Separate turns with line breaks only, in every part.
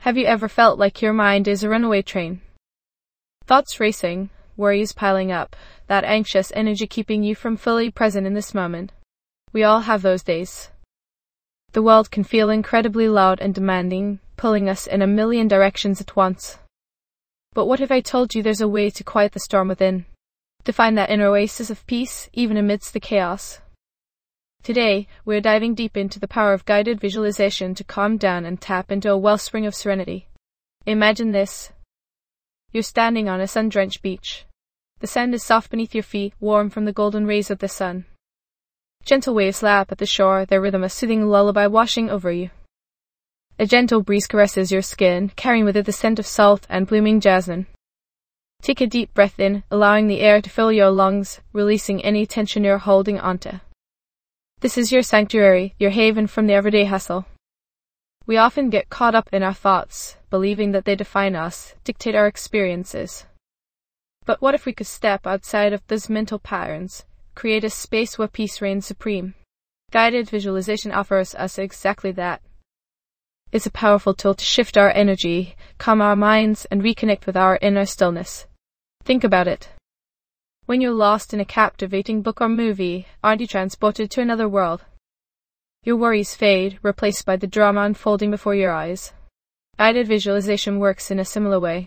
Have you ever felt like your mind is a runaway train? Thoughts racing, worries piling up, that anxious energy keeping you from fully present in this moment. We all have those days. The world can feel incredibly loud and demanding, pulling us in a million directions at once. But what if I told you there's a way to quiet the storm within? To find that inner oasis of peace, even amidst the chaos? Today, we're diving deep into the power of guided visualization to calm down and tap into a wellspring of serenity. Imagine this. You're standing on a sun-drenched beach. The sand is soft beneath your feet, warm from the golden rays of the sun. Gentle waves lap at the shore, their rhythm a soothing lullaby washing over you. A gentle breeze caresses your skin, carrying with it the scent of salt and blooming jasmine. Take a deep breath in, allowing the air to fill your lungs, releasing any tension you're holding onto. This is your sanctuary, your haven from the everyday hustle. We often get caught up in our thoughts, believing that they define us, dictate our experiences. But what if we could step outside of those mental patterns, create a space where peace reigns supreme? Guided visualization offers us exactly that. It's a powerful tool to shift our energy, calm our minds, and reconnect with our inner stillness. Think about it. When you're lost in a captivating book or movie, aren't you transported to another world? Your worries fade, replaced by the drama unfolding before your eyes. Guided visualization works in a similar way.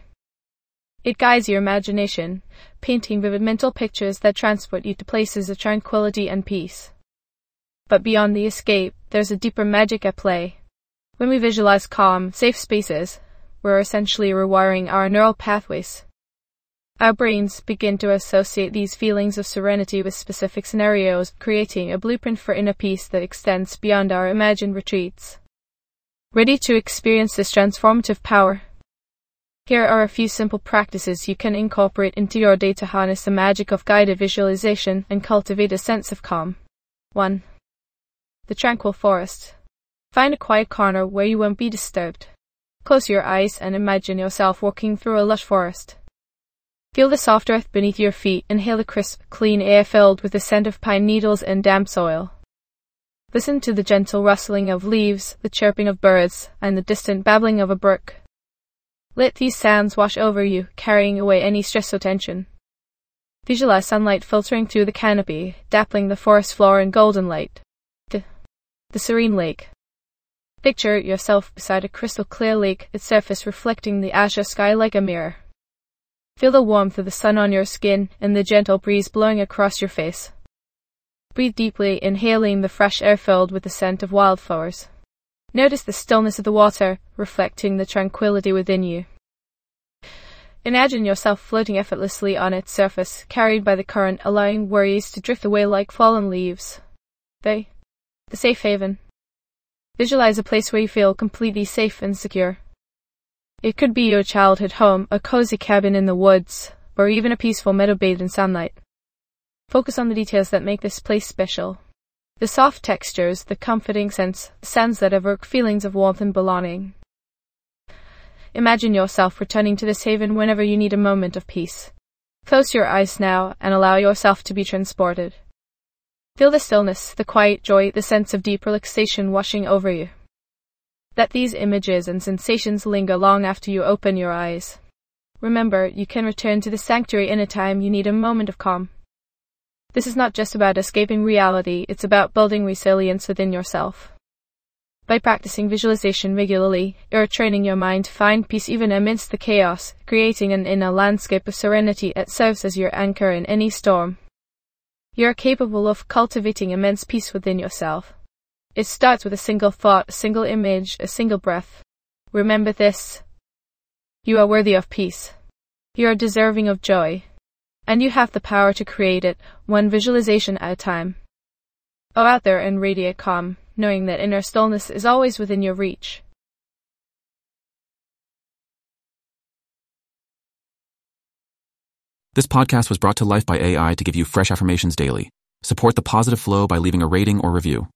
It guides your imagination, painting vivid mental pictures that transport you to places of tranquility and peace. But beyond the escape, there's a deeper magic at play. When we visualize calm, safe spaces, we're essentially rewiring our neural pathways. Our brains begin to associate these feelings of serenity with specific scenarios, creating a blueprint for inner peace that extends beyond our imagined retreats. Ready to experience this transformative power? Here are a few simple practices you can incorporate into your day to harness the magic of guided visualization and cultivate a sense of calm. 1. The tranquil forest. Find a quiet corner where you won't be disturbed. Close your eyes and imagine yourself walking through a lush forest. Feel the soft earth beneath your feet, inhale the crisp, clean air filled with the scent of pine needles and damp soil. Listen to the gentle rustling of leaves, the chirping of birds, and the distant babbling of a brook. Let these sounds wash over you, carrying away any stress or tension. Visualize sunlight filtering through the canopy, dappling the forest floor in golden light. The serene lake. Picture yourself beside a crystal clear lake, its surface reflecting the azure sky like a mirror. Feel the warmth of the sun on your skin and the gentle breeze blowing across your face. Breathe deeply, inhaling the fresh air filled with the scent of wildflowers. Notice the stillness of the water, reflecting the tranquility within you. Imagine yourself floating effortlessly on its surface, carried by the current, allowing worries to drift away like fallen leaves. The safe haven. Visualize a place where you feel completely safe and secure. It could be your childhood home, a cozy cabin in the woods, or even a peaceful meadow bathed in sunlight. Focus on the details that make this place special. The soft textures, the comforting scents, the sounds that evoke feelings of warmth and belonging. Imagine yourself returning to this haven whenever you need a moment of peace. Close your eyes now and allow yourself to be transported. Feel the stillness, the quiet joy, the sense of deep relaxation washing over you. Let these images and sensations linger long after you open your eyes. Remember, you can return to the sanctuary anytime you need a moment of calm. This is not just about escaping reality, it's about building resilience within yourself. By practicing visualization regularly, you're training your mind to find peace even amidst the chaos, creating an inner landscape of serenity that serves as your anchor in any storm. You're capable of cultivating immense peace within yourself. It starts with a single thought, a single image, a single breath. Remember this. You are worthy of peace. You are deserving of joy. And you have the power to create it, one visualization at a time. Go out there and radiate calm, knowing that inner stillness is always within your reach.
This podcast was brought to life by AI to give you fresh affirmations daily. Support the positive flow by leaving a rating or review.